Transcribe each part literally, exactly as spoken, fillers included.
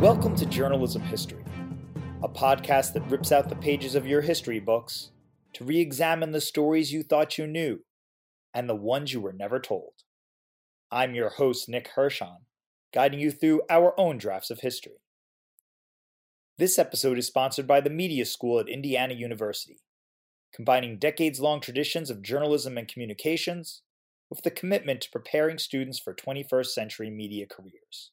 Welcome to Journalism History, a podcast that rips out the pages of your history books to re-examine the stories you thought you knew and the ones you were never told. I'm your host, Nick Hirshon, guiding you through our own drafts of history. This episode is sponsored by the Media School at Indiana University, combining decades-long traditions of journalism and communications with the commitment to preparing students for twenty-first century media careers.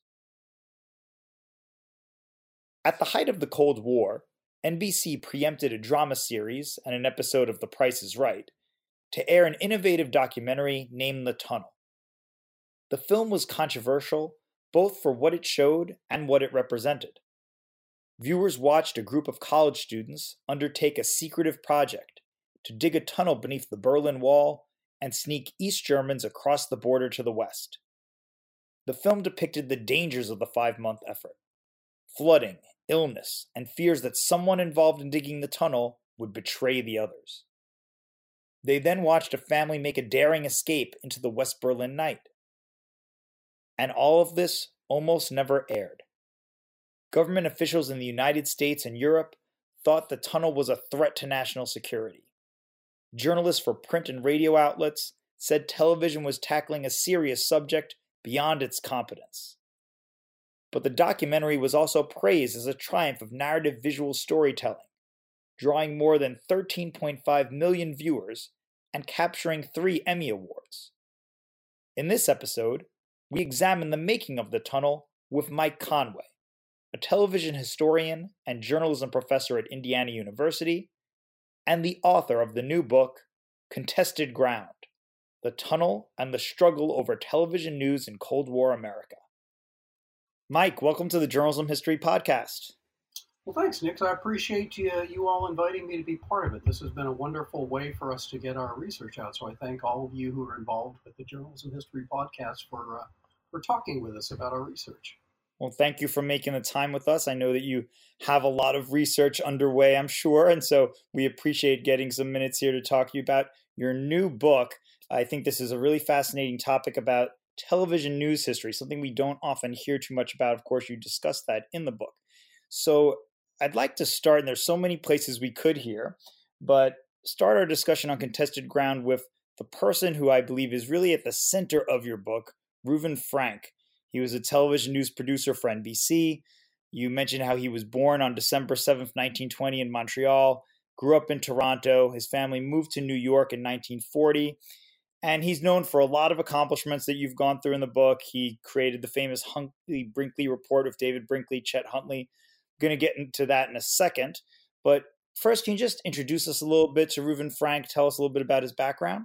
At the height of the Cold War, N B C preempted a drama series and an episode of The Price is Right to air an innovative documentary named The Tunnel. The film was controversial both for what it showed and what it represented. Viewers watched a group of college students undertake a secretive project to dig a tunnel beneath the Berlin Wall and sneak East Germans across the border to the West. The film depicted the dangers of the five-month effort: flooding, illness, and fears that someone involved in digging the tunnel would betray the others. They then watched a family make a daring escape into the West Berlin night. And all of this almost never aired. Government officials in the United States and Europe thought the tunnel was a threat to national security. Journalists for print and radio outlets said television was tackling a serious subject beyond its competence. But the documentary was also praised as a triumph of narrative visual storytelling, drawing more than thirteen point five million viewers and capturing three Emmy Awards. In this episode, we examine the making of The Tunnel with Mike Conway, a television historian and journalism professor at Indiana University, and the author of the new book, Contested Ground: The Tunnel and the Struggle Over Television News in Cold War America. Mike, welcome to the Journalism History Podcast. Well, thanks, Nick. I appreciate you, you all inviting me to be part of it. This has been a wonderful way for us to get our research out. So I thank all of you who are involved with the Journalism History Podcast for uh, for talking with us about our research. Well, thank you for making the time with us. I know that you have a lot of research underway, I'm sure, and so we appreciate getting some minutes here to talk to you about your new book. I think this is a really fascinating topic about television news history, something we don't often hear too much about. Of course, you discuss that in the book. So I'd like to start, and there's so many places we could hear, but start our discussion on Contested Ground with the person who I believe is really at the center of your book, Reuven Frank. He was a television news producer for N B C. You mentioned how he was born on December seventh, nineteen twenty in Montreal, grew up in Toronto. His family moved to New York in nineteen forty. And he's known for a lot of accomplishments that you've gone through in the book. He created the famous Huntley-Brinkley Report with David Brinkley, Chet Huntley. I'm going to get into that in a second. But first, can you just introduce us a little bit to Reuven Frank? Tell us a little bit about his background.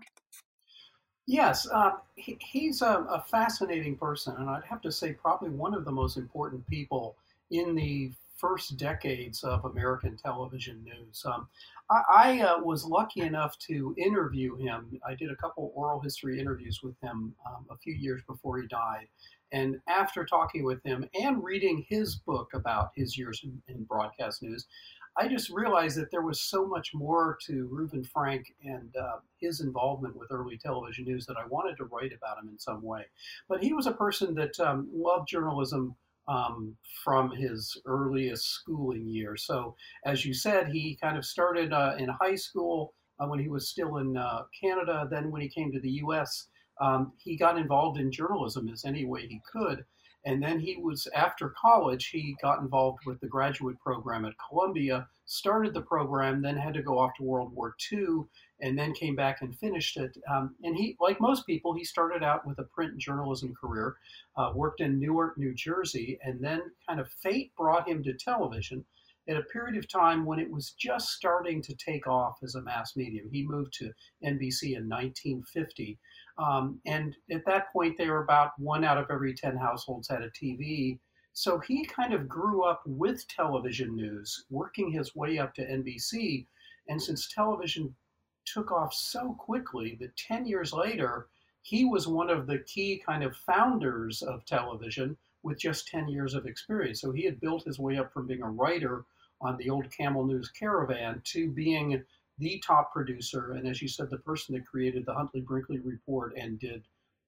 Yes, uh, he, he's a, a fascinating person, and I'd have to say probably one of the most important people in the first decades of American television news. Um, I, I uh, was lucky enough to interview him. I did a couple oral history interviews with him um, a few years before he died. And after talking with him and reading his book about his years in, in broadcast news, I just realized that there was so much more to Reuven Frank and uh, his involvement with early television news that I wanted to write about him in some way. But he was a person that um, loved journalism um, from his earliest schooling years. So, as you said, he kind of started uh, in high school uh, when he was still in uh, Canada. Then when he came to the U S, um, he got involved in journalism as any way he could. And then he was, after college, he got involved with the graduate program at Columbia, started the program, then had to go off to World War Two, and then came back and finished it. Um, and he, like most people, he started out with a print journalism career, uh, worked in Newark, New Jersey, and then kind of fate brought him to television at a period of time when it was just starting to take off as a mass medium. He moved to N B C in nineteen fifty. Um, and at that point, they were about one out of every ten households had a T V. So he kind of grew up with television news, working his way up to N B C. And since television took off so quickly that ten years later, he was one of the key kind of founders of television with just ten years of experience. So he had built his way up from being a writer on the old Camel News Caravan to being the top producer, and as you said, the person that created the Huntley-Brinkley Report and did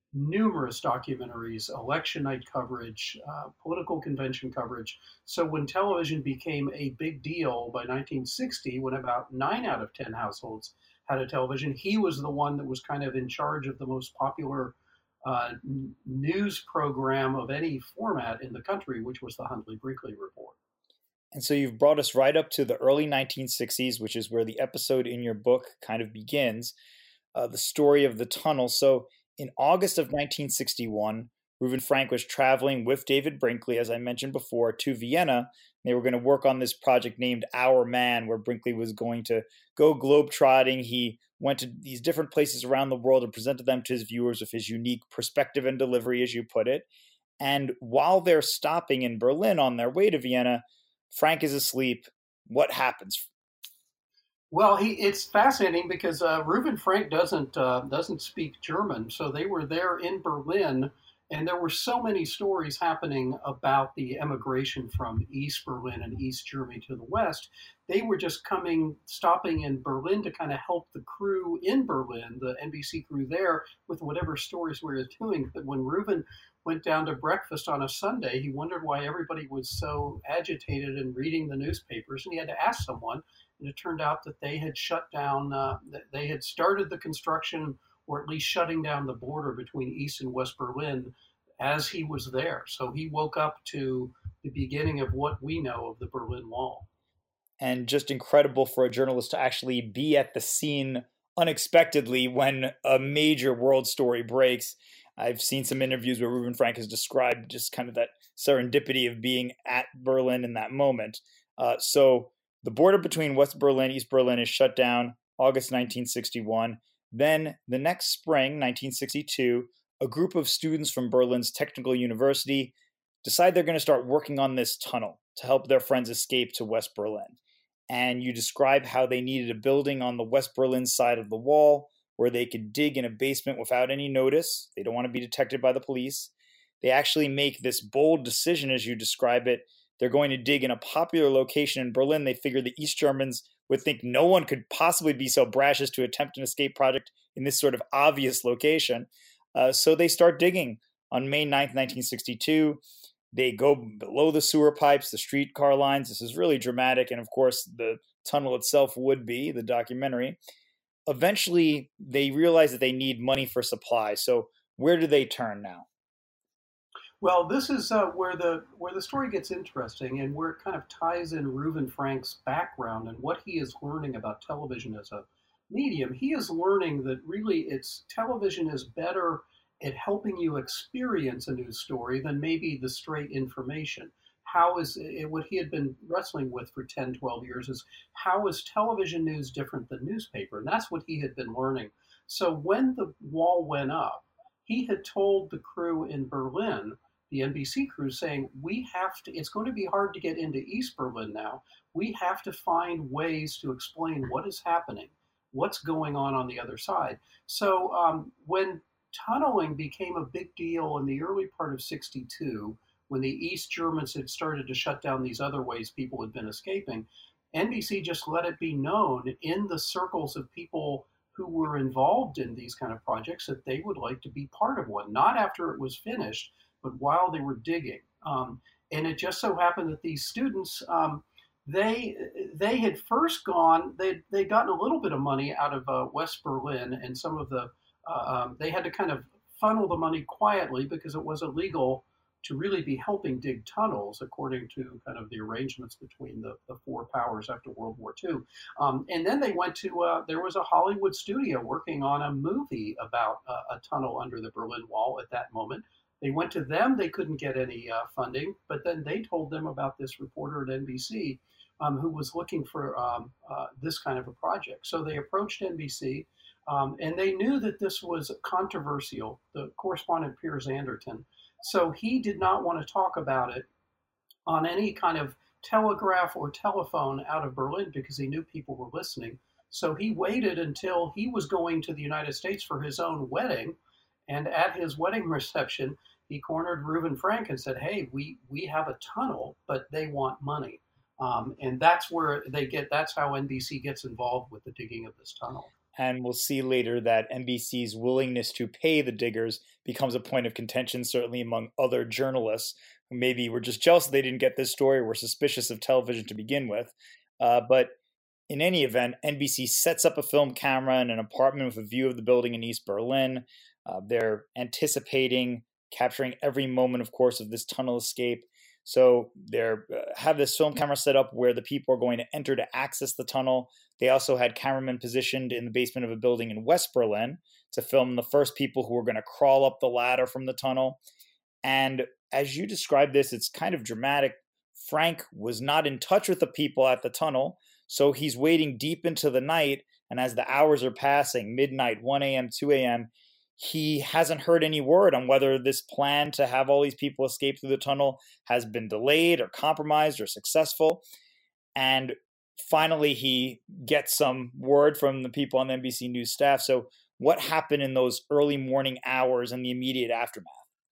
numerous documentaries, election night coverage, uh, political convention coverage. So when television became a big deal by nineteen sixty, when about nine out of ten households had a television, he was the one that was kind of in charge of the most popular uh, news program of any format in the country, which was the Huntley Brinkley Report. And so you've brought us right up to the early nineteen sixties, which is where the episode in your book kind of begins, uh, the story of the tunnel. So in August of nineteen sixty-one, Reuven Frank was traveling with David Brinkley, as I mentioned before, to Vienna. They were going to work on this project named Our Man, where Brinkley was going to go globetrotting. He went to these different places around the world and presented them to his viewers with his unique perspective and delivery, as you put it. And while they're stopping in Berlin on their way to Vienna, Frank is asleep. What happens? Well, he it's fascinating because uh, Reuven Frank doesn't uh, doesn't speak German, so they were there in Berlin, and there were so many stories happening about the emigration from East Berlin and East Germany to the West. They were just coming, stopping in Berlin to kind of help the crew in Berlin, the N B C crew there, with whatever stories we were doing. But when Reuven went down to breakfast on a Sunday, he wondered why everybody was so agitated and reading the newspapers, and he had to ask someone. And it turned out that they had shut down, uh, they had started the construction, or at least shutting down the border between East and West Berlin as he was there. So he woke up to the beginning of what we know of the Berlin Wall. And just incredible for a journalist to actually be at the scene unexpectedly when a major world story breaks. I've seen some interviews where Reuven Frank has described just kind of that serendipity of being at Berlin in that moment. Uh, so the border between West Berlin and East Berlin is shut down August nineteen sixty-one. Then the next spring, nineteen sixty-two, a group of students from Berlin's Technical University decide they're going to start working on this tunnel to help their friends escape to West Berlin. And you describe how they needed a building on the West Berlin side of the wall where they could dig in a basement without any notice. They don't want to be detected by the police. They actually make this bold decision, as you describe it. They're going to dig in a popular location in Berlin. They figure the East Germans would think no one could possibly be so brash as to attempt an escape project in this sort of obvious location. Uh, so they start digging on May ninth, nineteen sixty-two. They go below the sewer pipes, the streetcar lines. This is really dramatic. And of course, the tunnel itself would be, the documentary. Eventually, they realize that they need money for supply. So where do they turn now? Well, this is uh, where the where the story gets interesting, and where it kind of ties in Reuven Frank's background and what he is learning about television as a medium. He is learning that really it's television is better at helping you experience a news story than maybe the straight information. How is it, what he had been wrestling with for ten, twelve years is how is television news different than newspaper? And that's what he had been learning. So when the wall went up, he had told the crew in Berlin, the N B C crew, saying, we have to, it's going to be hard to get into East Berlin now. We have to find ways to explain what is happening, what's going on on the other side. So um, when tunneling became a big deal in the early part of sixty-two, when the East Germans had started to shut down these other ways people had been escaping, N B C just let it be known in the circles of people who were involved in these kind of projects that they would like to be part of one, not after it was finished, but while they were digging. Um, and it just so happened that these students, um, they they had first gone, they'd, they'd gotten a little bit of money out of uh, West Berlin, and some of the, uh, um, they had to kind of funnel the money quietly because it was illegal to really be helping dig tunnels, according to kind of the arrangements between the, the four powers after World War Two. Um, and then they went to, uh, there was a Hollywood studio working on a movie about uh, a tunnel under the Berlin Wall at that moment. They went to them, they couldn't get any uh, funding, but then they told them about this reporter at N B C um, who was looking for um, uh, this kind of a project. So they approached N B C, um, and they knew that this was controversial. The correspondent, Piers Anderton, so he did not want to talk about it on any kind of telegraph or telephone out of Berlin because he knew people were listening. So he waited until he was going to the United States for his own wedding. And at his wedding reception, he cornered Reuven Frank and said, hey, we, we have a tunnel, but they want money. Um, and that's where they get, that's how N B C gets involved with the digging of this tunnel. And we'll see later that N B C's willingness to pay the diggers becomes a point of contention, certainly among other journalists who maybe were just jealous they didn't get this story, were suspicious of television to begin with. Uh, but in any event, N B C sets up a film camera in an apartment with a view of the building in East Berlin. Uh, they're anticipating capturing every moment, of course, of this tunnel escape. So they uh, have this film camera set up where the people are going to enter to access the tunnel. They also had cameramen positioned in the basement of a building in West Berlin to film the first people who were going to crawl up the ladder from the tunnel. And as you described this, it's kind of dramatic. Frank was not in touch with the people at the tunnel, so he's waiting deep into the night. And as the hours are passing, midnight, one a.m., two a.m., he hasn't heard any word on whether this plan to have all these people escape through the tunnel has been delayed or compromised or successful. And finally, he gets some word from the people on the N B C News staff. So what happened in those early morning hours and the immediate aftermath?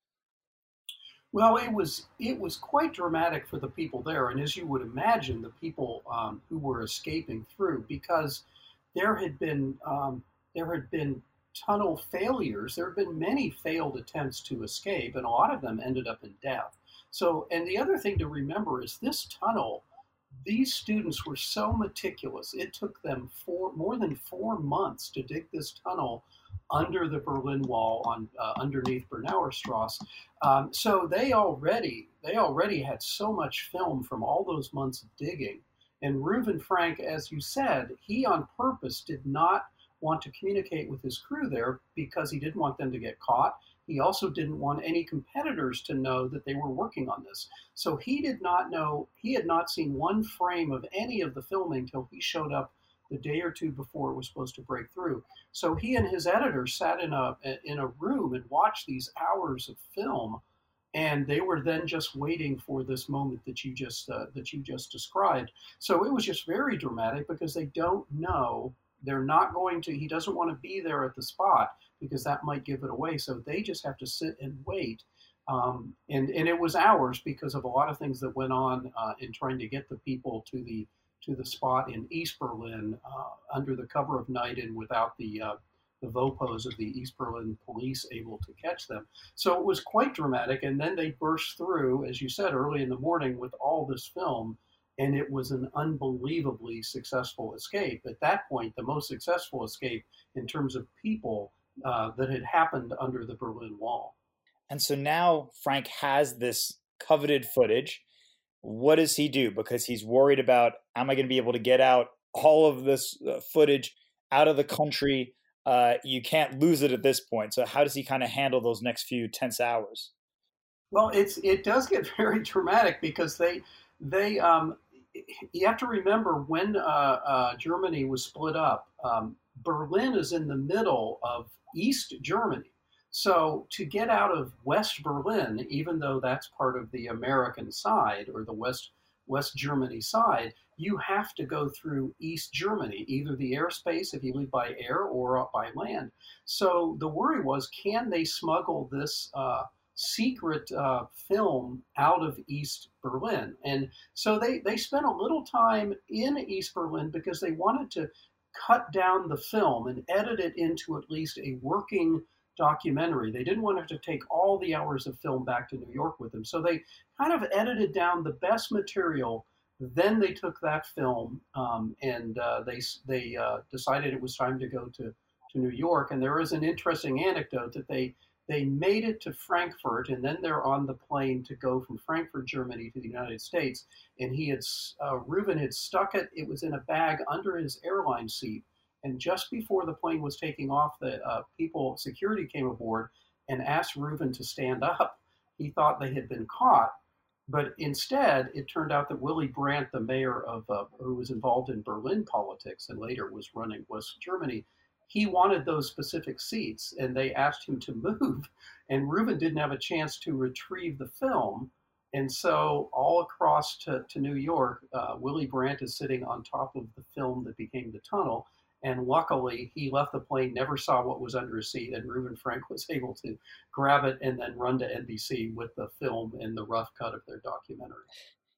Well, it was it was quite dramatic for the people there, and as you would imagine, the people um, who were escaping through, because there had been um, there had been tunnel failures. There have been many failed attempts to escape, and a lot of them ended up in death. So, and the other thing to remember is this tunnel, these students were so meticulous. It took them four, more than four months to dig this tunnel under the Berlin Wall on uh, underneath Bernauer Strasse. Um, so they already they already had so much film from all those months of digging. And Reuven Frank, as you said, he on purpose did not want to communicate with his crew there because he didn't want them to get caught. He also didn't want any competitors to know that they were working on this. So he did not know, he had not seen one frame of any of the filming till he showed up the day or two before it was supposed to break through. So he and his editor sat in a in a room and watched these hours of film, and they were then just waiting for this moment that you just uh, that you just described. So it was just very dramatic because they don't know. They're not going to, he doesn't want to be there at the spot because that might give it away. So they just have to sit and wait. Um, and, and it was hours because of a lot of things that went on uh, in trying to get the people to the to the spot in East Berlin uh, under the cover of night and without the uh, the V O P Os of the East Berlin police able to catch them. So it was quite dramatic. And then they burst through, as you said, early in the morning with all this film. And it was an unbelievably successful escape. At that point, the most successful escape in terms of people uh, that had happened under the Berlin Wall. And so now Frank has this coveted footage. What does he do? Because he's worried about, am I going to be able to get out all of this uh, footage out of the country? Uh, you can't lose it at this point. So how does he kind of handle those next few tense hours? Well, it's it does get very dramatic because they they um, you have to remember when uh, uh, Germany was split up, um, Berlin is in the middle of East Germany. So to get out of West Berlin, even though that's part of the American side or the West West Germany side, you have to go through East Germany, either the airspace if you leave by air or by land. So the worry was, can they smuggle this uh, secret uh, film out of East Berlin? And so they, they spent a little time in East Berlin because they wanted to cut down the film and edit it into at least a working documentary. They didn't want to take all the hours of film back to New York with them. So they kind of edited down the best material. Then they took that film um, and uh, they they uh, decided it was time to go to, to New York. And there is an interesting anecdote that they they made it to Frankfurt, and then they're on the plane to go from Frankfurt, Germany, to the United States. And he had uh, Reuven had stuck it. It was in a bag under his airline seat. And just before the plane was taking off, the uh, people, security came aboard and asked Reuven to stand up. He thought they had been caught. But instead, it turned out that Willy Brandt, the mayor of, uh, who was involved in Berlin politics and later was running West Germany, he wanted those specific seats, and they asked him to move. And Reuven didn't have a chance to retrieve the film. And so all across to, to New York, uh, Willy Brandt is sitting on top of the film that became the tunnel. And luckily, he left the plane, never saw what was under his seat, and Reuven Frank was able to grab it and then run to N B C with the film and the rough cut of their documentary.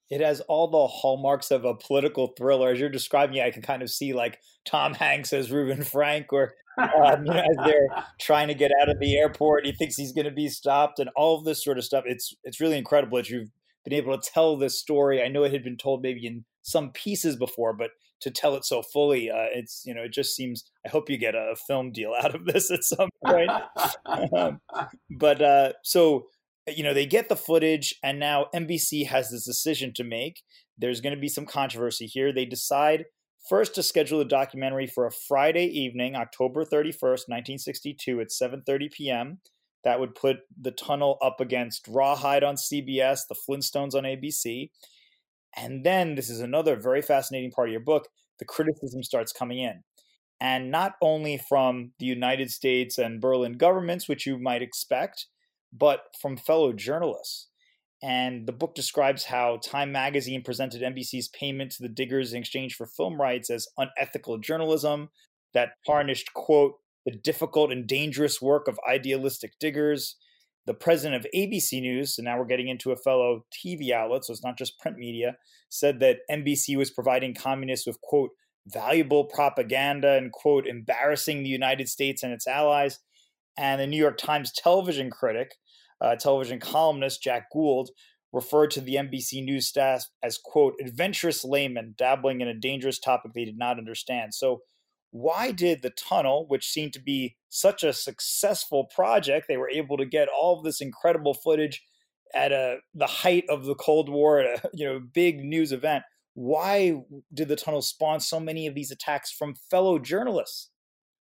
It has all the hallmarks of a political thriller. As you're describing it, I can kind of see like Tom Hanks as Reuben Frank, or um, you know, as they're trying to get out of the airport, he thinks he's going to be stopped, and all of this sort of stuff. It's it's really incredible that you've been able to tell this story. I know it had been told maybe in some pieces before, but to tell it so fully, uh, it's you know, it just seems. I hope you get a film deal out of this at some point. um, but uh, so. You know, they get the footage, and now N B C has this decision to make. There's going to be some controversy here. They decide first to schedule a documentary for a Friday evening, October thirty-first, nineteen sixty-two at seven thirty p.m. That would put the tunnel up against Rawhide on C B S, the Flintstones on A B C. And then, this is another very fascinating part of your book, the criticism starts coming in. And not only from the United States and Berlin governments, which you might expect, but from fellow journalists. And the book describes how Time magazine presented N B C's payment to the Diggers in exchange for film rights as unethical journalism that tarnished, quote, the difficult and dangerous work of idealistic diggers. The president of A B C News, so now we're getting into a fellow T V outlet, so it's not just print media, said that N B C was providing communists with, quote, valuable propaganda and, quote, embarrassing the United States and its allies. And the New York Times television critic, uh, television columnist Jack Gould, referred to the N B C News staff as, quote, adventurous laymen dabbling in a dangerous topic they did not understand. So why did the tunnel, which seemed to be such a successful project, they were able to get all of this incredible footage at a, the height of the Cold War, at a you know, big news event, why did the tunnel spawn so many of these attacks from fellow journalists?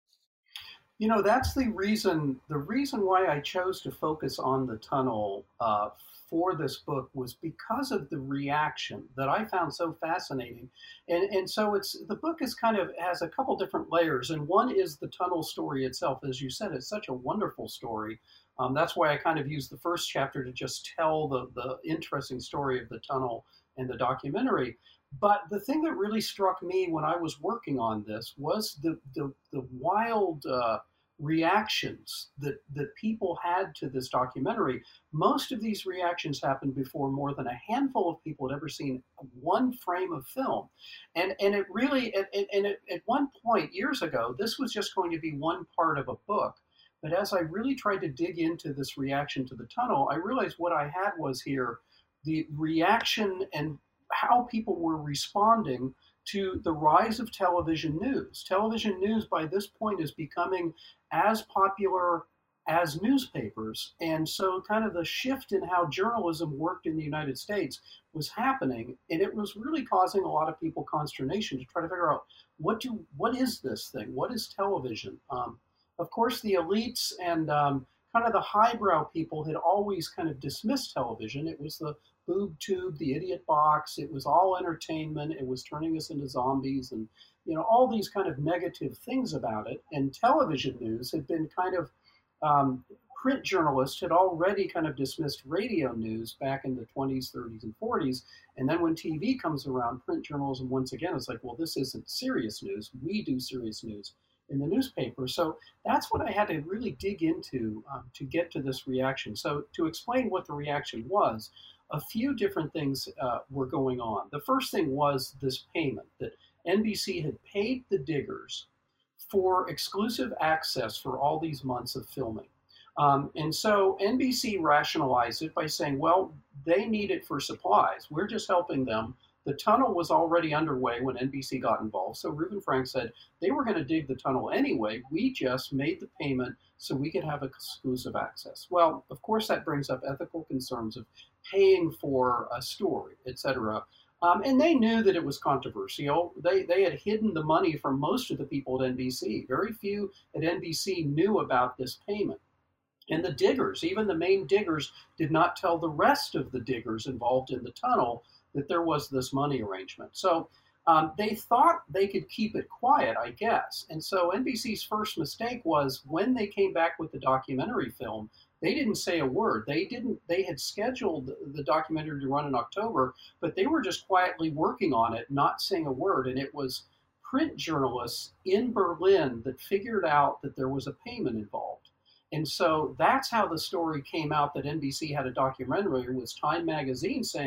You know, that's the reason, the reason why I chose to focus on the tunnel uh, for this book was because of the reaction that I found so fascinating. And, and so it's, the book is kind of, has a couple different layers. And one is the tunnel story itself. As you said, it's such a wonderful story. Um, that's why I kind of used the first chapter to just tell the, the interesting story of the tunnel and the documentary. But the thing that really struck me when I was working on this was the the, the wild uh, reactions that, that people had to this documentary. Most of these reactions happened before more than a handful of people had ever seen one frame of film. And, and it really, and, and it, at one point years ago, this was just going to be one part of a book. But as I really tried to dig into this reaction to the tunnel, I realized what I had was here the reaction and how people were responding to the rise of television news. Television news by this point is becoming as popular as newspapers. And so kind of the shift in how journalism worked in the United States was happening. And it was really causing a lot of people consternation to try to figure out what do what is this thing? What is television? Um, of course, the elites and um, kind of the highbrow people had always kind of dismissed television. It was the boob tube, the idiot box. It was all entertainment. It was turning us into zombies and, you know, all these kind of negative things about it. And television news had been kind of, um, print journalists had already kind of dismissed radio news back in the twenties, thirties, and forties. And then when T V comes around, print journalism once again is like, well, this isn't serious news. We do serious news in the newspaper. So that's what I had to really dig into um, to get to this reaction. So to explain what the reaction was, a few different things uh, were going on. The first thing was this payment that N B C had paid the Diggers for exclusive access for all these months of filming. Um, and so N B C rationalized it by saying, well, they need it for supplies. We're just helping them. The tunnel was already underway when N B C got involved. So Reuben Frank said they were going to dig the tunnel anyway. We just made the payment so we could have exclusive access. Well, of course, that brings up ethical concerns of paying for a story, et cetera. Um, and they knew that it was controversial. They, they had hidden the money from most of the people at N B C. Very few at N B C knew about this payment. And the diggers, even the main diggers, did not tell the rest of the diggers involved in the tunnel that there was this money arrangement. So um, they thought they could keep it quiet, I guess. And so N B C's first mistake was when they came back with the documentary film, they didn't say a word. They didn't. They had scheduled the documentary to run in October, but they were just quietly working on it, not saying a word. And it was print journalists in Berlin that figured out that there was a payment involved. And so that's how the story came out that N B C had a documentary. It was Time magazine saying,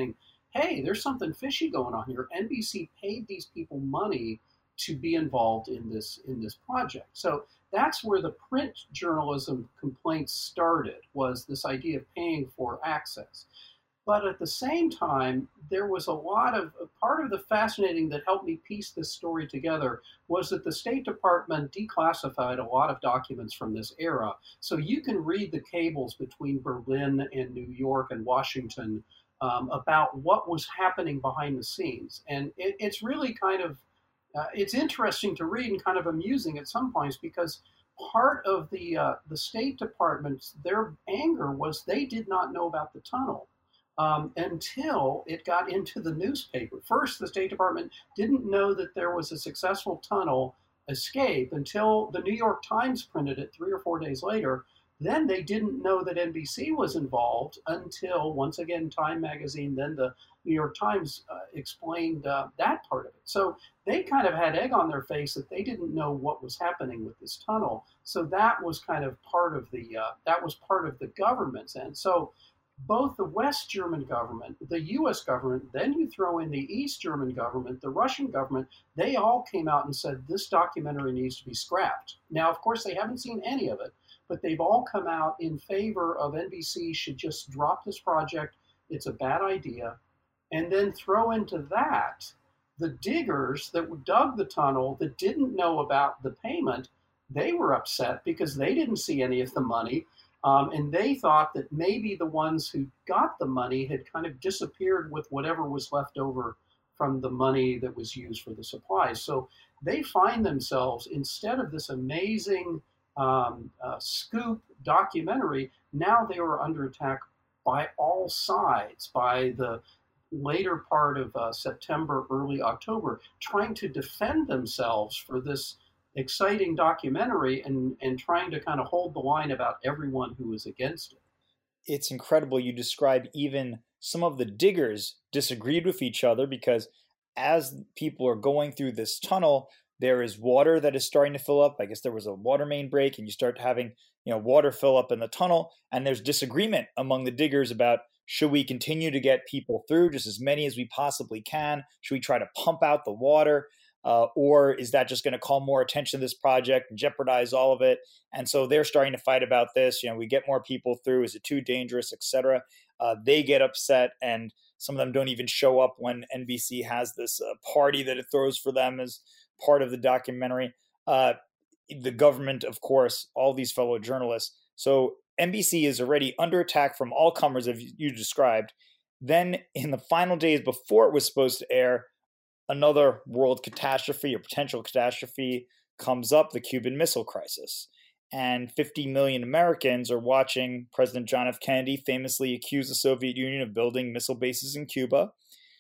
hey, there's something fishy going on here. N B C paid these people money to be involved in this in this project. So that's where the print journalism complaints started, was this idea of paying for access. But at the same time, there was a lot of part of the fascinating that helped me piece this story together was that the State Department declassified a lot of documents from this era. So you can read the cables between Berlin and New York and Washington um, about what was happening behind the scenes. And it, it's really kind of, uh, it's interesting to read and kind of amusing at some points, because part of the, uh, the State Department's, their anger was they did not know about the tunnel. Um, until it got into the newspaper. First, the State Department didn't know that there was a successful tunnel escape until the New York Times printed it three or four days later. Then they didn't know that N B C was involved until, once again, Time Magazine, then the New York Times uh, explained uh, that part of it. So they kind of had egg on their face that they didn't know what was happening with this tunnel. So that was kind of part of the, uh, that was part of the government's end. So both the West German government, the U S government, then you throw in the East German government, the Russian government, they all came out and said this documentary needs to be scrapped. Now, of course, they haven't seen any of it, but they've all come out in favor of N B C should just drop this project. It's a bad idea. And then throw into that the diggers that dug the tunnel that didn't know about the payment. They were upset because they didn't see any of the money. Um, and they thought that maybe the ones who got the money had kind of disappeared with whatever was left over from the money that was used for the supplies. So they find themselves, instead of this amazing um, uh, scoop documentary, now they were under attack by all sides, by the later part of uh, September, early October, trying to defend themselves for this exciting documentary and, and trying to kind of hold the line about everyone who was against it. It's incredible. You describe even some of the diggers disagreed with each other, because as people are going through this tunnel, there is water that is starting to fill up. I guess there was a water main break and you start having, you know, water fill up in the tunnel, and there's disagreement among the diggers about, should we continue to get people through, just as many as we possibly can? Should we try to pump out the water? Uh, or is that just going to call more attention to this project and jeopardize all of it? And so they're starting to fight about this. You know, we get more people through. Is it too dangerous, et cetera? Uh, they get upset, and some of them don't even show up when N B C has this uh, party that it throws for them as part of the documentary. Uh, the government, of course, all these fellow journalists. So N B C is already under attack from all comers, as you described. Then in the final days before it was supposed to air, another world catastrophe or potential catastrophe comes up, the Cuban Missile Crisis. And fifty million Americans are watching President John F. Kennedy famously accuse the Soviet Union of building missile bases in Cuba.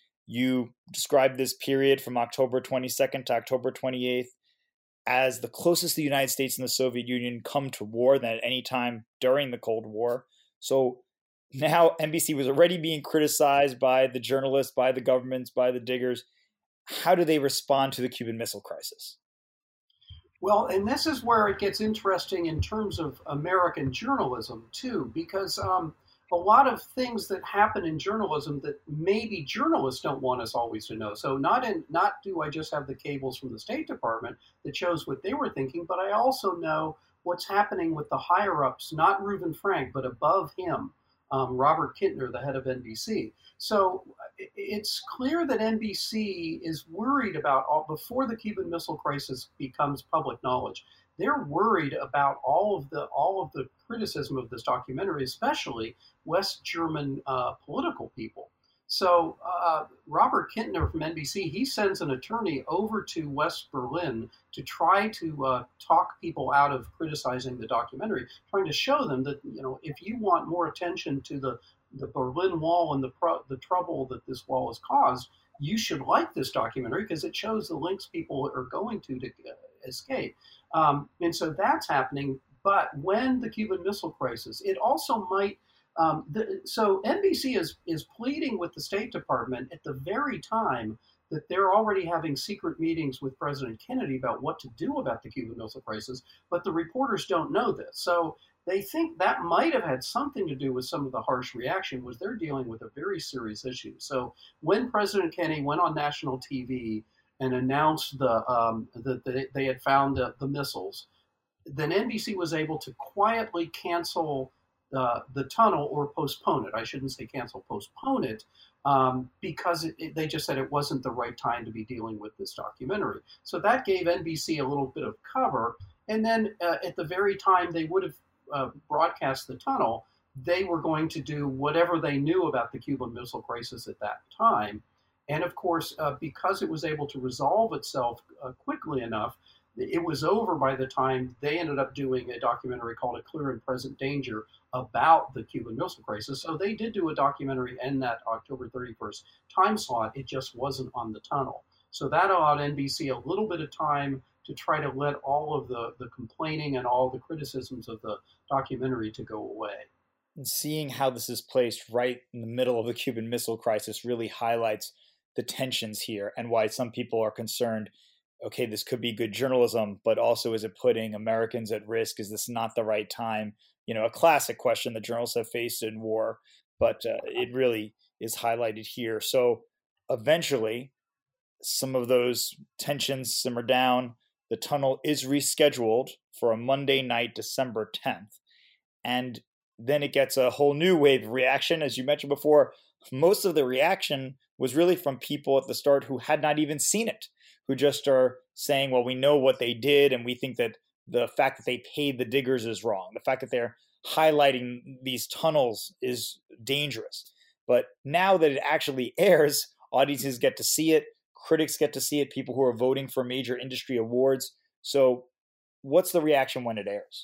You described this period from October twenty-second to October twenty-eighth as the closest the United States and the Soviet Union come to war than at any time during the Cold War. So now N B C was already being criticized by the journalists, by the governments, by the diggers. How do they respond to the Cuban Missile Crisis? Well, and this is where it gets interesting in terms of American journalism, too, because um, a lot of things that happen in journalism that maybe journalists don't want us always to know. So not in not do I just have the cables from the State Department that shows what they were thinking, but I also know what's happening with the higher-ups, not Reuven Frank, but above him, um, Robert Kintner, the head of N B C. So it's clear that N B C is worried about, all, before the Cuban Missile Crisis becomes public knowledge, they're worried about all of the all of the criticism of this documentary, especially West German uh, political people. So uh, Robert Kintner from N B C, he sends an attorney over to West Berlin to try to uh, talk people out of criticizing the documentary, trying to show them that, you know, if you want more attention to the the Berlin Wall and the pro- the trouble that this wall has caused, you should like this documentary because it shows the links people are going to to uh, escape. Um, and so that's happening. But when the Cuban Missile Crisis, it also might. Um, the, so N B C is is pleading with the State Department at the very time that they're already having secret meetings with President Kennedy about what to do about the Cuban Missile Crisis, but the reporters don't know this. So they think that might have had something to do with some of the harsh reaction, was they're dealing with a very serious issue. So when President Kennedy went on national T V and announced the um, that they, they had found the, the missiles, then N B C was able to quietly cancel uh, the tunnel, or postpone it. I shouldn't say cancel, postpone it, um, because it, it, they just said it wasn't the right time to be dealing with this documentary. So that gave N B C a little bit of cover. And then uh, at the very time they would have uh, broadcast the tunnel, they were going to do whatever they knew about the Cuban Missile Crisis at that time. And of course, uh, because it was able to resolve itself uh, quickly enough, it was over by the time they ended up doing a documentary called A Clear and Present Danger about the Cuban Missile Crisis. So they did do a documentary in that October thirty-first time slot. It just wasn't on the tunnel. So that allowed N B C a little bit of time to try to let all of the, the complaining and all the criticisms of the documentary to go away. And seeing how this is placed right in the middle of the Cuban Missile Crisis really highlights the tensions here and why some people are concerned, okay, this could be good journalism, but also is it putting Americans at risk? Is this not the right time? You know, a classic question that journalists have faced in war, but uh, it really is highlighted here. So eventually, some of those tensions simmer down. The tunnel is rescheduled for a Monday night, December tenth. And then it gets a whole new wave of reaction. As you mentioned before, most of the reaction was really from people at the start who had not even seen it, who just are saying, well, we know what they did, and we think that the fact that they paid the diggers is wrong. The fact that they're highlighting these tunnels is dangerous. But now that it actually airs, audiences get to see it, critics get to see it, people who are voting for major industry awards. So what's the reaction when it airs?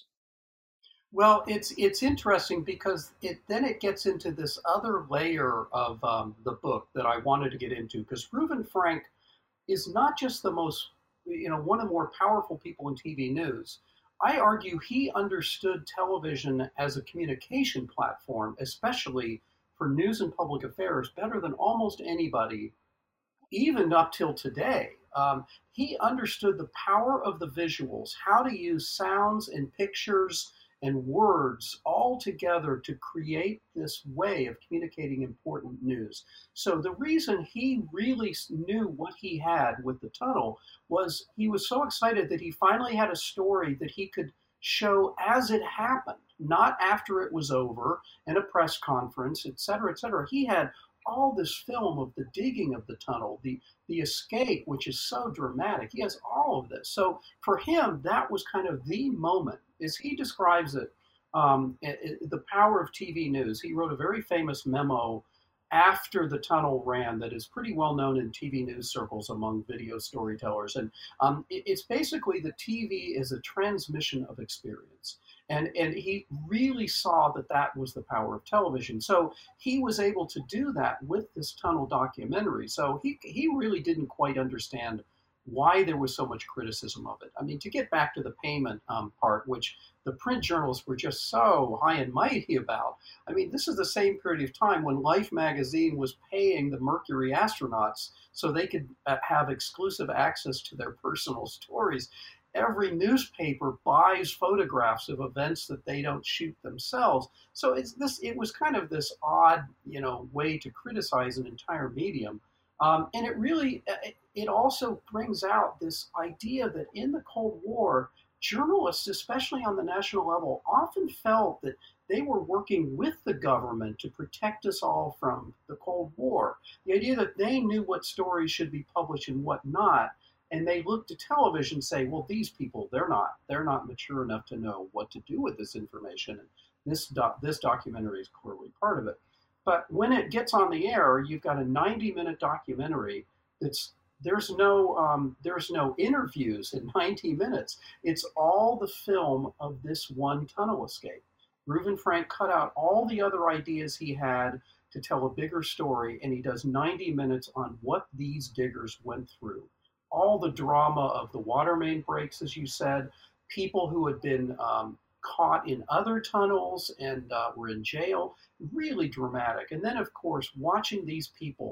Well, it's it's interesting because it then it gets into this other layer of um, the book that I wanted to get into, because Reuven Frank is not just the most, you know, one of the more powerful people in T V news. I argue he understood television as a communication platform, especially for news and public affairs, better than almost anybody, even up till today. Um, he understood the power of the visuals, how to use sounds and pictures and words all together to create this way of communicating important news. So the reason he really knew what he had with the tunnel was he was so excited that he finally had a story that he could show as it happened, not after it was over in a press conference, et cetera, et cetera. He had all this film of the digging of the tunnel, the the escape, which is so dramatic. He has all of this. So for him, that was kind of the moment, as he describes it, um, it, it, the power of T V news. He wrote a very famous memo after the tunnel ran that is pretty well known in T V news circles among video storytellers. And um, it, it's basically the T V is a transmission of experience. And, and he really saw that that was the power of television. So he was able to do that with this tunnel documentary. So he, he really didn't quite understand why there was so much criticism of it. I mean, to get back to the payment um, part, which the print journalists were just so high and mighty about. I mean, this is the same period of time when Life magazine was paying the Mercury astronauts so they could uh, have exclusive access to their personal stories. Every newspaper buys photographs of events that they don't shoot themselves. So it's this. It was kind of this odd, you know, way to criticize an entire medium. Um, and it really, it also brings out this idea that in the Cold War, journalists, especially on the national level, often felt that they were working with the government to protect us all from the Cold War. The idea that they knew what stories should be published and what not. And they look to television and say, well, these people, they're not, they're not mature enough to know what to do with this information. And this, doc, this documentary is clearly part of it. But when it gets on the air, you've got a ninety minute documentary that's, there's no, um, there's no interviews in ninety minutes. It's all the film of this one tunnel escape. Reuven Frank cut out all the other ideas he had to tell a bigger story, and he does ninety minutes on what these diggers went through. All the drama of the water main breaks, as you said, people who had been um, caught in other tunnels and uh, were in jail, really dramatic. And then, of course, watching these people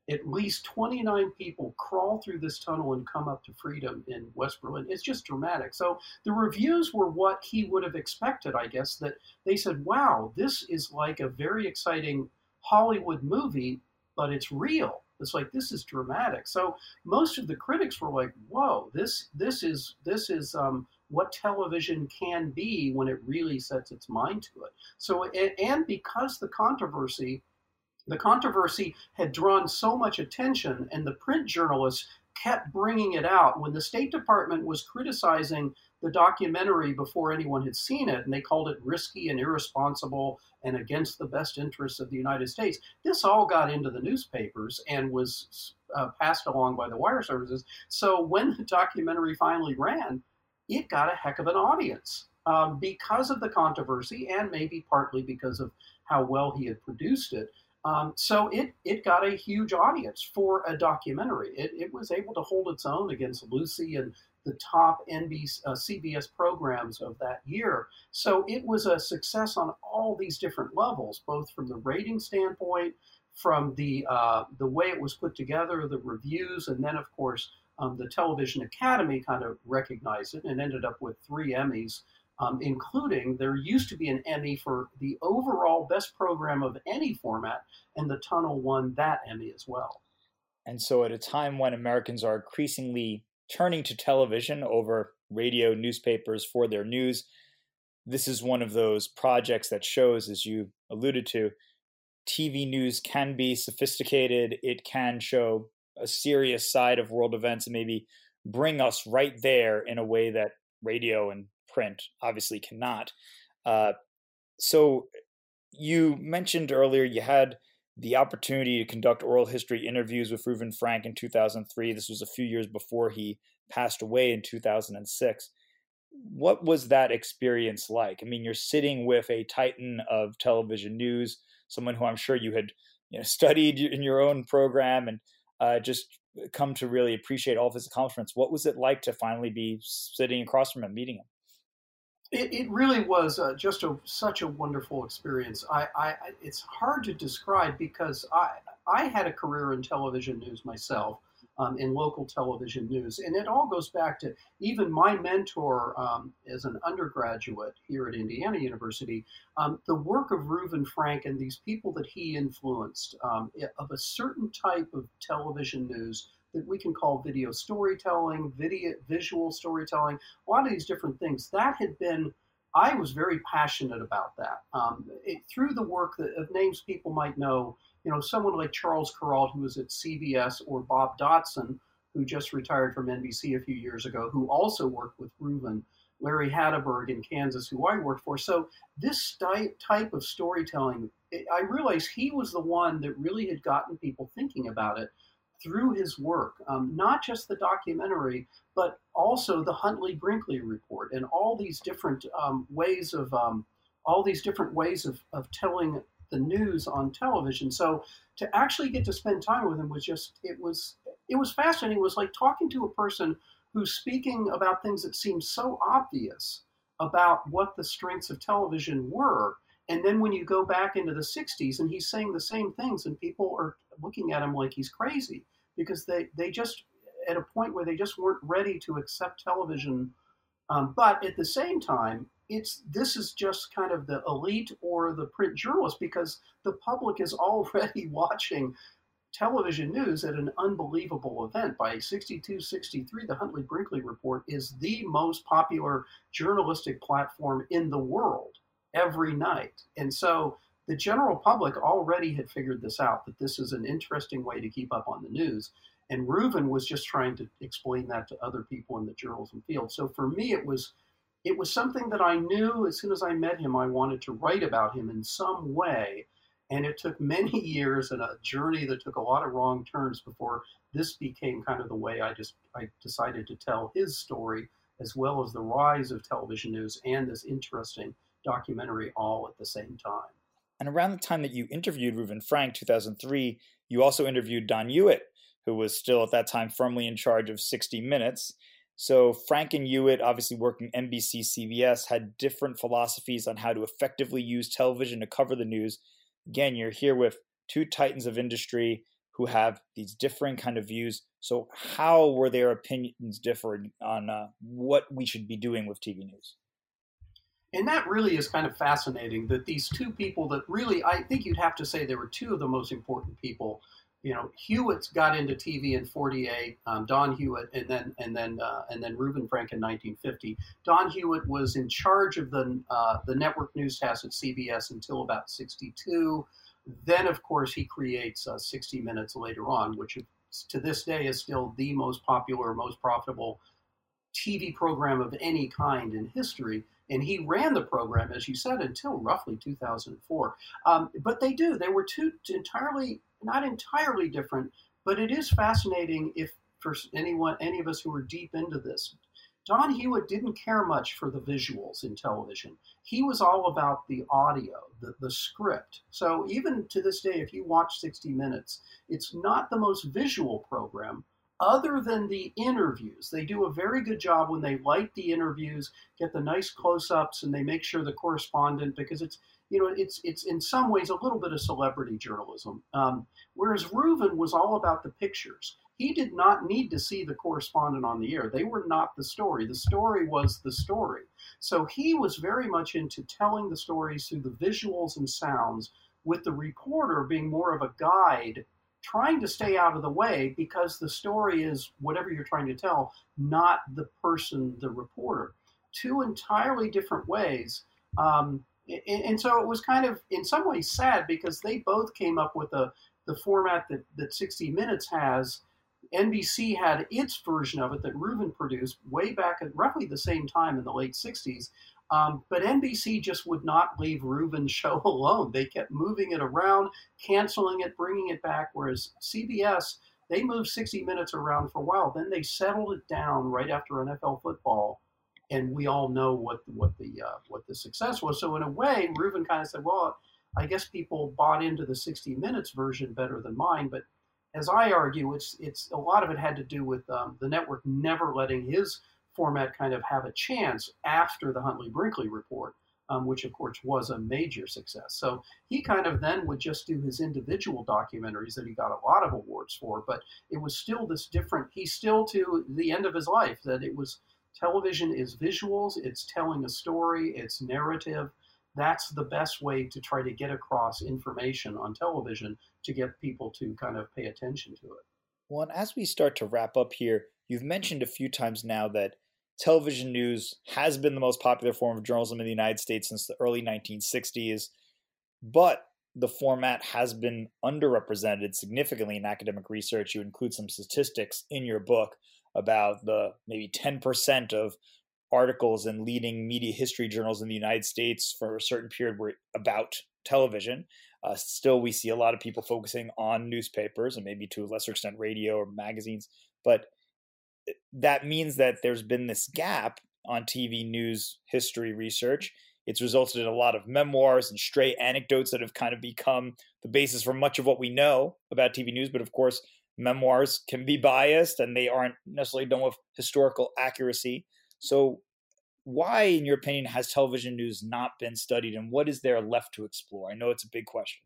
At least twenty-nine people crawl through this tunnel and come up to freedom in West Berlin. It's just dramatic. So the reviews were what he would have expected, I guess, that they said, wow, this is like a very exciting Hollywood movie, but it's real. It's like, this is dramatic. So most of the critics were like, whoa, this this is this is um, what television can be when it really sets its mind to it. So and, and because the controversy the controversy had drawn so much attention, and the print journalists kept bringing it out. When the State Department was criticizing the documentary before anyone had seen it, and they called it risky and irresponsible and against the best interests of the United States, this all got into the newspapers and was uh, passed along by the wire services. So when the documentary finally ran, it got a heck of an audience um, because of the controversy, and maybe partly because of how well he had produced it. Um, so it, it got a huge audience for a documentary. It, it was able to hold its own against Lucy and the top N B C, uh, C B S programs of that year. So it was a success on all these different levels, both from the rating standpoint, from the uh, the way it was put together, the reviews, and then, of course, um, the Television Academy kind of recognized it and ended up with three Emmys. Um, including, there used to be an Emmy for the overall best program of any format, and The Tunnel won that Emmy as well. And so at a time when Americans are increasingly turning to television over radio, newspapers for their news, this is one of those projects that shows, as you alluded to, T V news can be sophisticated. It can show a serious side of world events and maybe bring us right there in a way that radio and print obviously cannot. Uh, so you mentioned earlier you had the opportunity to conduct oral history interviews with Reuven Frank in two thousand three. This was a few years before he passed away in two thousand six. What was that experience like? I mean, you're sitting with a titan of television news, someone who I'm sure you had you know, studied in your own program and uh, just come to really appreciate all of his accomplishments. What was it like to finally be sitting across from him, meeting him? It, it really was uh, just a, such a wonderful experience. I, I, it's hard to describe because I, I had a career in television news myself, um, in local television news, and it all goes back to even my mentor um, as an undergraduate here at Indiana University. Um, the work of Reuven Frank and these people that he influenced um, of a certain type of television news that we can call video storytelling, video, visual storytelling, a lot of these different things. That had been, I was very passionate about that. Um, it, through the work that, of names people might know, you know, someone like Charles Kuralt, who was at C B S, or Bob Dotson, who just retired from N B C a few years ago, who also worked with Reuven, Larry Hatteberg in Kansas, who I worked for. So this type of storytelling, I realized he was the one that really had gotten people thinking about it through his work, um, not just the documentary, but also the Huntley Brinkley report and all these different um, ways of um, all these different ways of, of telling the news on television. So to actually get to spend time with him was just it was it was fascinating. It was like talking to a person who's speaking about things that seem so obvious about what the strengths of television were. And then when you go back into the sixties and he's saying the same things and people are looking at him like he's crazy because they, they just, at a point where they just weren't ready to accept television. Um, but at the same time, it's this is just kind of the elite or the print journalist because the public is already watching television news at an unbelievable event. By sixty-two, sixty-three, the Huntley Brinkley Report is the most popular journalistic platform in the world every night. And so the general public already had figured this out, that this is an interesting way to keep up on the news. And Reuven was just trying to explain that to other people in the journalism field. So for me, it was it was something that I knew as soon as I met him, I wanted to write about him in some way. And it took many years and a journey that took a lot of wrong turns before this became kind of the way I just I decided to tell his story, as well as the rise of television news and this interesting documentary all at the same time. And around the time that you interviewed Reuven Frank, two thousand three, you also interviewed Don Hewitt, who was still at that time firmly in charge of sixty minutes. So Frank and Hewitt, obviously working N B C, C B S, had different philosophies on how to effectively use television to cover the news. Again, you're here with two titans of industry, who have these differing kind of views. So how were their opinions different on uh, what we should be doing with T V news? And that really is kind of fascinating that these two people that really, I think you'd have to say they were two of the most important people. You know, Hewitt got into T V in forty-eight, um, Don Hewitt, and then and then uh, and then Reuben Frank in nineteen fifty. Don Hewitt was in charge of the uh, the network newscast at C B S until about sixty-two. Then, of course, he creates uh, sixty minutes later on, which to this day is still the most popular, most profitable T V program of any kind in history. And he ran the program, as you said, until roughly two thousand four. Um, but they do. They were two entirely, not entirely different, but it is fascinating if for anyone, any of us who are deep into this. Don Hewitt didn't care much for the visuals in television. He was all about the audio, the, the script. So even to this day, if you watch sixty minutes, it's not the most visual program, other than the interviews. They do a very good job when they light the interviews, get the nice close-ups, and they make sure the correspondent, because it's, you know, it's it's in some ways a little bit of celebrity journalism. Um, whereas Reuben was all about the pictures. He did not need to see the correspondent on the air. They were not the story. The story was the story. So he was very much into telling the stories through the visuals and sounds, with the reporter being more of a guide, trying to stay out of the way, because the story is whatever you're trying to tell, not the person, the reporter. Two entirely different ways. Um, and, and so it was kind of, in some ways, sad, because they both came up with a, the format that, that sixty minutes has. N B C had its version of it that Reuben produced way back at roughly the same time in the late sixties. Um, but N B C just would not leave Reuben's show alone. They kept moving it around, canceling it, bringing it back, whereas C B S, they moved sixty minutes around for a while. Then they settled it down right after N F L football, and we all know what, what, the, uh, what the success was. So in a way, Reuben kind of said, well, I guess people bought into the sixty minutes version better than mine, but as I argue, it's it's a lot of it had to do with um, the network never letting his format kind of have a chance after the Huntley-Brinkley report, um, which of course was a major success. So he kind of then would just do his individual documentaries that he got a lot of awards for, but it was still this different, he still to the end of his life, that it was television is visuals, it's telling a story, it's narrative. That's the best way to try to get across information on television, to get people to kind of pay attention to it. Well, and as we start to wrap up here, you've mentioned a few times now that television news has been the most popular form of journalism in the United States since the early nineteen sixties, but the format has been underrepresented significantly in academic research. You include some statistics in your book about the maybe ten percent of articles in leading media history journals in the United States for a certain period were about television. Uh, still, we see a lot of people focusing on newspapers and maybe to a lesser extent radio or magazines. But that means that there's been this gap on T V news history research. It's resulted in a lot of memoirs and stray anecdotes that have kind of become the basis for much of what we know about T V news. But of course, memoirs can be biased and they aren't necessarily done with historical accuracy. So why, in your opinion, has television news not been studied, and what is there left to explore? I know it's a big question.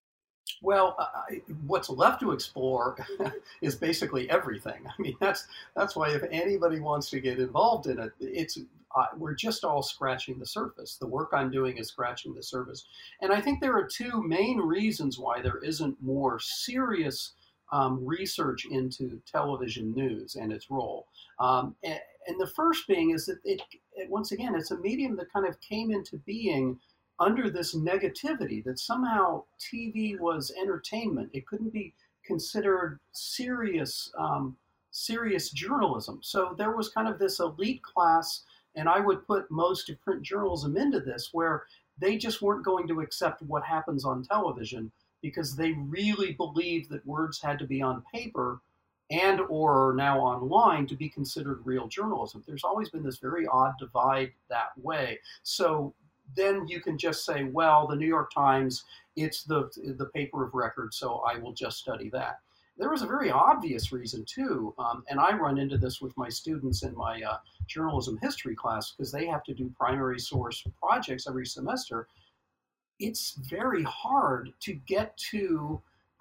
Well, uh, what's left to explore is basically everything. I mean, that's that's why if anybody wants to get involved in it, it's uh, we're just all scratching the surface. The work I'm doing is scratching the surface. And I think there are two main reasons why there isn't more serious um, research into television news and its role. Um, and, and the first being is that it, it, once again, it's a medium that kind of came into being under this negativity that somehow T V was entertainment. It couldn't be considered serious, um, serious journalism. So there was kind of this elite class, and I would put most of print journalism into this, where they just weren't going to accept what happens on television because they really believed that words had to be on paper and or now online to be considered real journalism. There's always been this very odd divide that way. So then you can just say, well, the New York Times, it's the the paper of record, so I will just study that. There was a very obvious reason, too, um, and I run into this with my students in my uh, journalism history class because they have to do primary source projects every semester. It's very hard to get to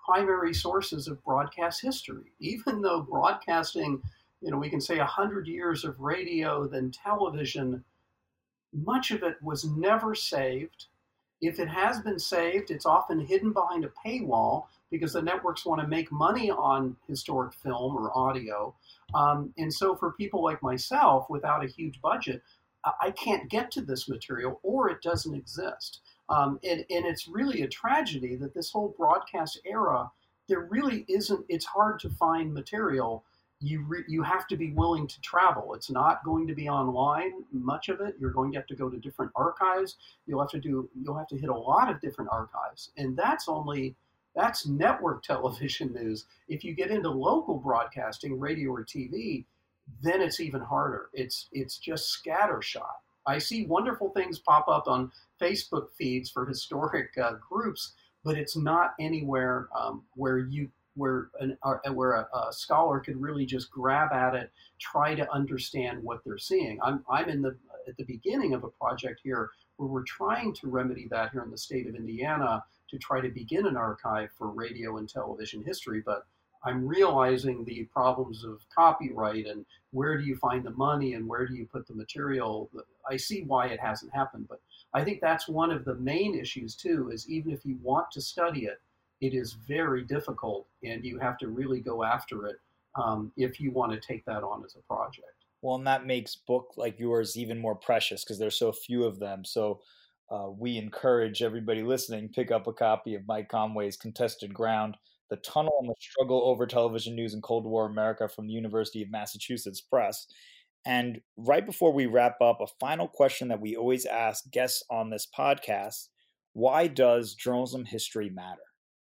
primary sources of broadcast history. Even though broadcasting, you know, we can say one hundred years of radio, then television, much of it was never saved. If it has been saved, it's often hidden behind a paywall because the networks want to make money on historic film or audio. Um, and so for people like myself, without a huge budget, I can't get to this material, or it doesn't exist. Um, and, and it's really a tragedy that this whole broadcast era, there really isn't, it's hard to find material. You, re, you have to be willing to travel. It's not going to be online, much of it. You're going to have to go to different archives. You'll have to do, you'll have to hit a lot of different archives. And that's only, that's network television news. If you get into local broadcasting, radio or T V, then it's even harder. It's it's just scattershot. I see wonderful things pop up on Facebook feeds for historic uh, groups, but it's not anywhere um, where you where an uh, where a, a scholar could really just grab at it, try to understand what they're seeing. I'm I'm in the at the beginning of a project here where we're trying to remedy that here in the state of Indiana to try to begin an archive for radio and television history, but I'm realizing the problems of copyright and where do you find the money and where do you put the material. I see why it hasn't happened, but I think that's one of the main issues too, is even if you want to study it, it is very difficult and you have to really go after it um, if you want to take that on as a project. Well, and that makes book like yours even more precious because there's so few of them. So uh, we encourage everybody listening, pick up a copy of Mike Conway's Contested Ground, The Tunnel and the Struggle Over Television News in Cold War America from the University of Massachusetts Press. And right before we wrap up, a final question that we always ask guests on this podcast: why does journalism history matter?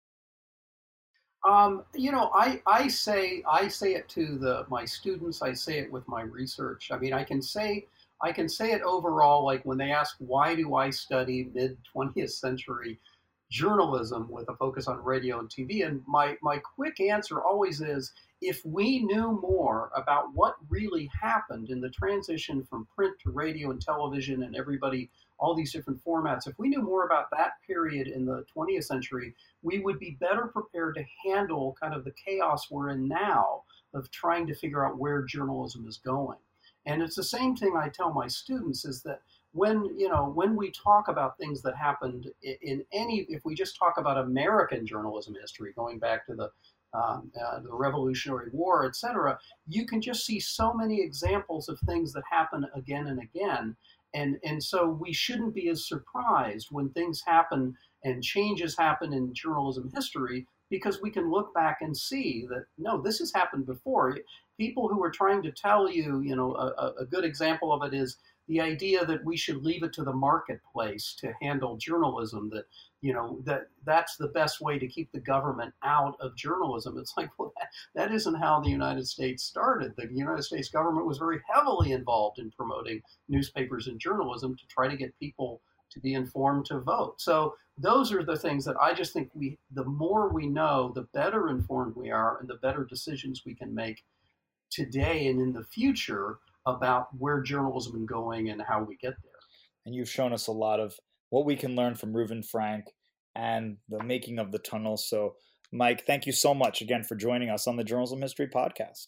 Um, you know, I, I say I say it to the my students. I say it with my research. I mean, I can say I can say it overall. Like when they ask, why do I study mid twentieth century journalism with a focus on radio and T V? And my, my quick answer always is, if we knew more about what really happened in the transition from print to radio and television and everybody, all these different formats, if we knew more about that period in the twentieth century, we would be better prepared to handle kind of the chaos we're in now of trying to figure out where journalism is going. And it's the same thing I tell my students, is that when, you know, when we talk about things that happened in any, if we just talk about American journalism history, going back to the, um, uh, the Revolutionary War, et cetera, you can just see so many examples of things that happen again and again. And, and so we shouldn't be as surprised when things happen and changes happen in journalism history, because we can look back and see that, no, this has happened before. People who are trying to tell you, you know, a, a good example of it is the idea that we should leave it to the marketplace to handle journalism, that, you know, that that's the best way to keep the government out of journalism. It's like, well, that, that isn't how the United States started. The United States government was very heavily involved in promoting newspapers and journalism to try to get people to be informed to vote. So those are the things that I just think we, the more we know, the better informed we are and the better decisions we can make today and in the future about where journalism is going and how we get there. And you've shown us a lot of what we can learn from Reuven Frank and the making of the tunnel. So, Mike, thank you so much again for joining us on the Journalism History Podcast.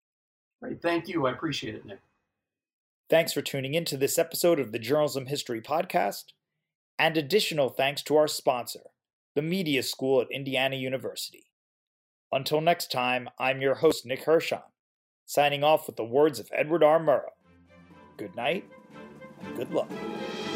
Great. Thank you. I appreciate it, Nick. Thanks for tuning in to this episode of the Journalism History Podcast. And additional thanks to our sponsor, the Media School at Indiana University. Until next time, I'm your host, Nick Hirshon, signing off with the words of Edward R. Murrow. Good night and good luck.